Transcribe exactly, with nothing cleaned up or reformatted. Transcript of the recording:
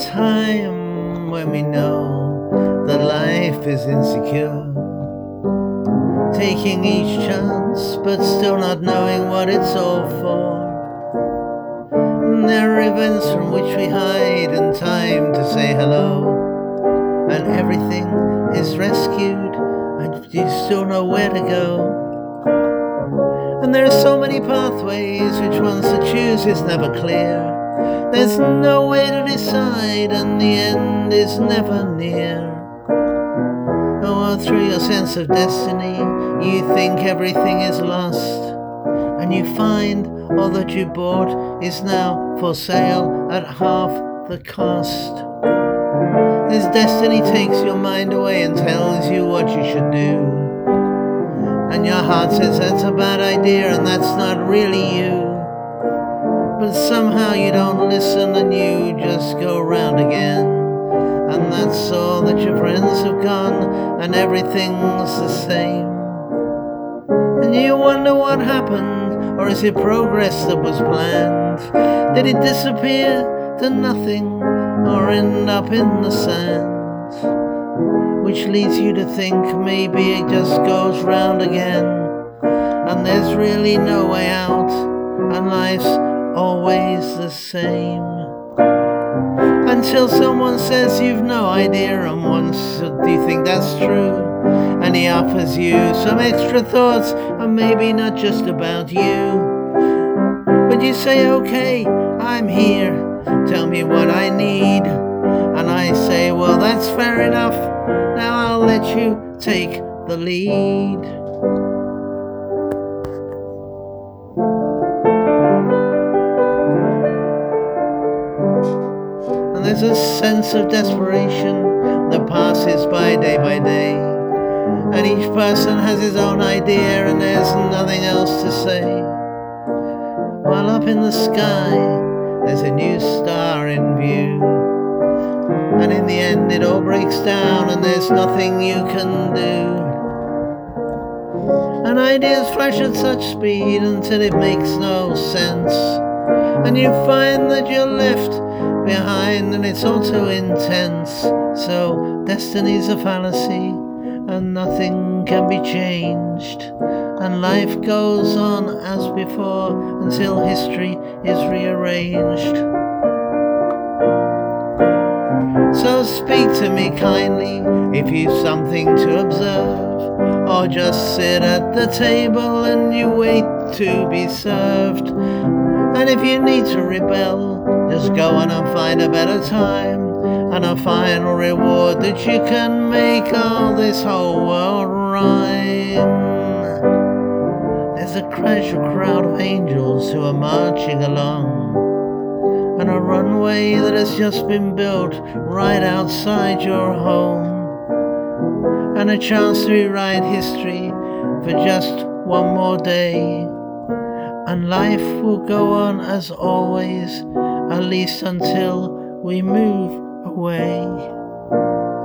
time when we know that life is insecure, taking each chance but still not knowing what it's all for. And there are events from which we hide in time to say hello, and everything is rescued and you still know where to go. And there are so many pathways, which ones to choose is never clear. There's no way to decide, and the end is never near. Oh, through your sense of destiny, you think everything is lost, and you find all that you bought is now for sale at half the cost. This destiny takes your mind away and tells you what you should do, and your heart says that's a bad idea and that's not really you. But somehow you don't listen and you just go round again, and that's all that your friends have gone and everything's the same. And you wonder what happened, or is it progress that was planned? Did it disappear to nothing or end up in the sand? Which leads you to think maybe it just goes round again, and there's really no way out, and life's always the same. Until someone says you've no idea, and once do you think that's true, and he offers you some extra thoughts, and maybe not just about you. But you say, okay, I'm here, tell me what I need. And I say, well, that's fair enough, now I'll let you take the lead. And there's a sense of desperation that passes by day by day, and each person has his own idea and there's nothing else to say. While up in the sky there's a new star in view, and in the end it all breaks down and there's nothing you can do. And ideas flash at such speed until it makes no sense, and you find that you're left behind and it's all too intense. So destiny's a fallacy and nothing can be changed, and life goes on as before until history is rearranged. So speak to me kindly if you've something to observe, or just sit at the table and you wait to be served. And if you need to rebel, just go on and find a better time, and a final reward that you can make all this whole world rhyme. There's a casual crowd of angels who are marching along, and a runway that has just been built right outside your home, and a chance to rewrite history for just one more day. And life will go on as always, at least until we move away.